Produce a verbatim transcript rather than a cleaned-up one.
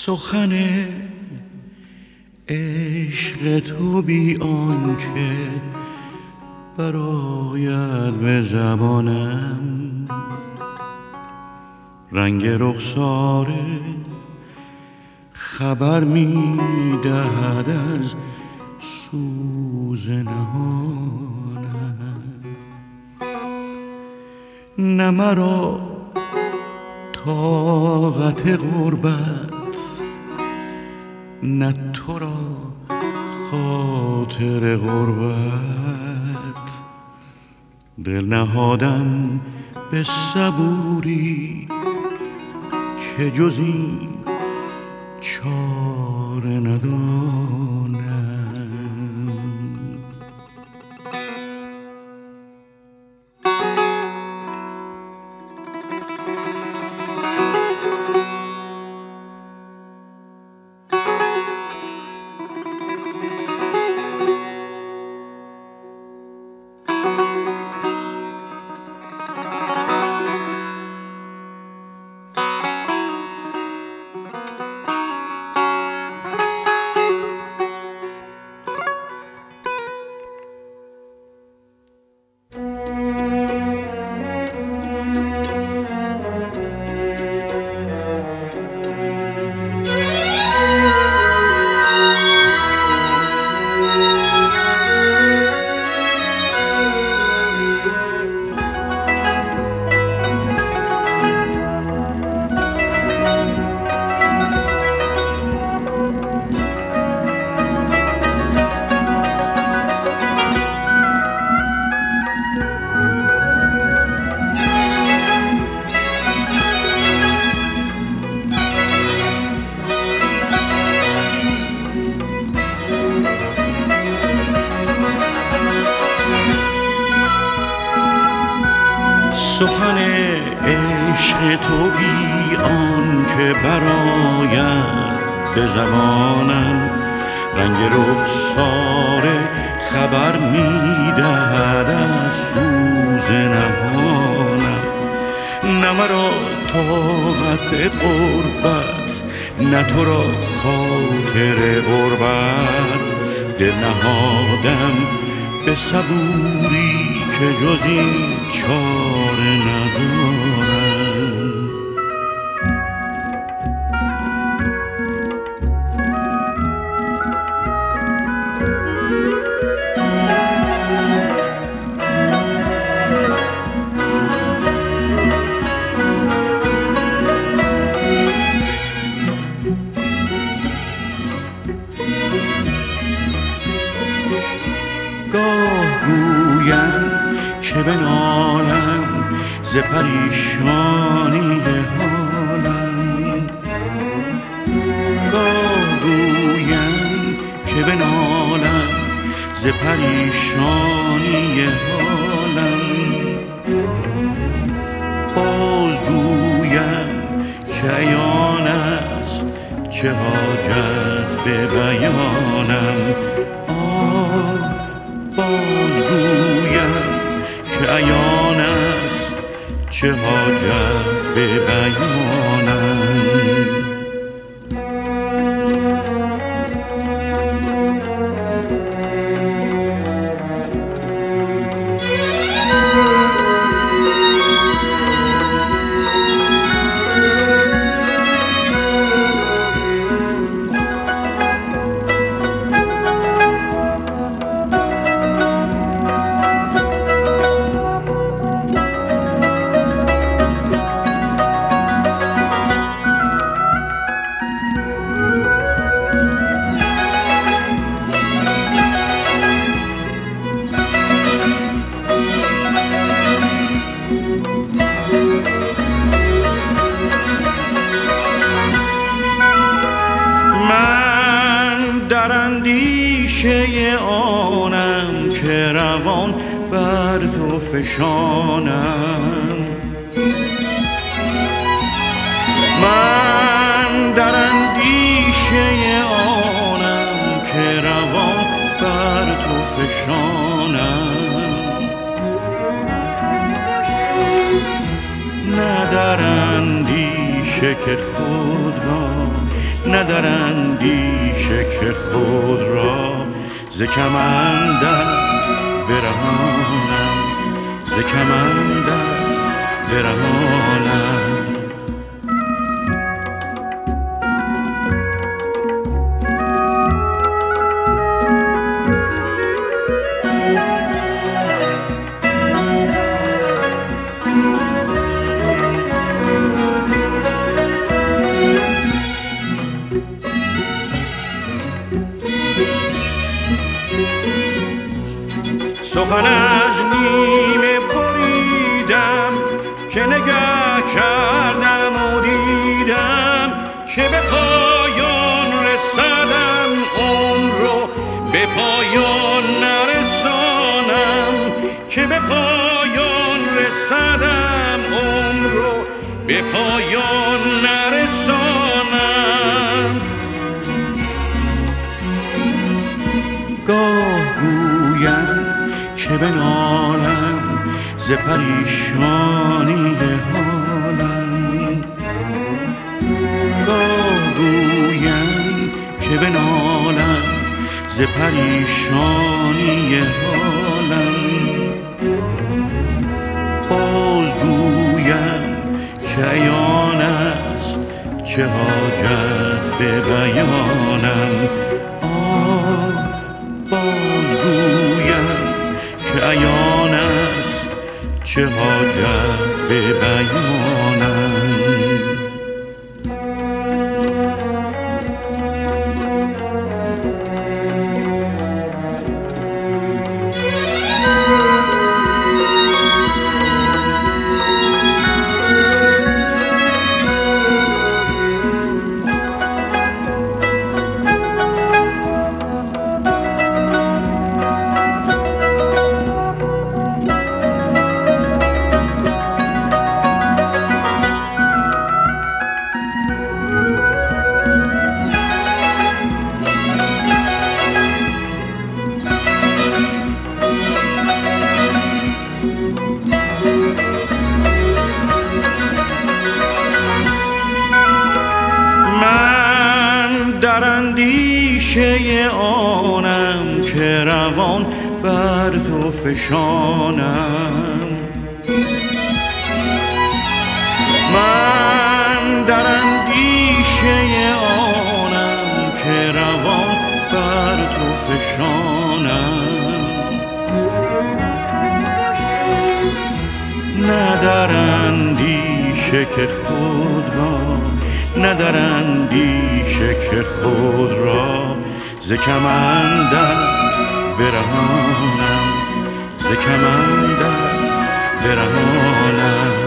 سخن عشق تو بی آنکه برآید به زبانم، رنگ رخسار خبر می دهد از سوز نهانم. نه مرا طاقت غربت، نه تو را خاطر غربت، دل نهادم به صبوری که جز این چاره ندانم. سخن عشق تو بی آنکه برآید به زبانم، رنگ رخسار خبر می دهد از سوز نهانم. نه مرا طاقت غربت، نه تو را خاطر غربت، دل نهادم به صبوری که جز این چاره ندارم. گاه گویم که بنالم ز پریشانی حالم، گاه گویم که بنالم ز پریشانی حالم، باز گویم که عیان است چه حاجت به بیانم. آه باز گویم که عیان است چه حاجت به بیانم. در اندیشه آنم که روان بر تو فشانم، من در اندیشه آنم که روان بر تو فشانم. نه در اندیشه که خود را ندر اندیشه که خود را ز کمندت برهانم، ز کمندت برهانم. سخن از نیمه بریدم که نگه کردم و دیدم که به پایان رسدم، عمر رو به پایان نرسانم، که به پایان رسدم، عمر رو به پایان نرسانم. گاه گویم که بنالم ز پریشانی حالم، گاه گویم که بنالم ز پریشانی حالم، باز گویم که عیان است چه حاجت به بیانم. آه باز گویم که عیان است چه حاجت به بیانم. در اندیشه آنم که روان بر تو فشانم، من در اندیشه آنم که روان بر تو فشانم. نه در اندیشه که خود را، نه در اندیشه که خود را ز کمندت برهانم، ز کمندت برهانم.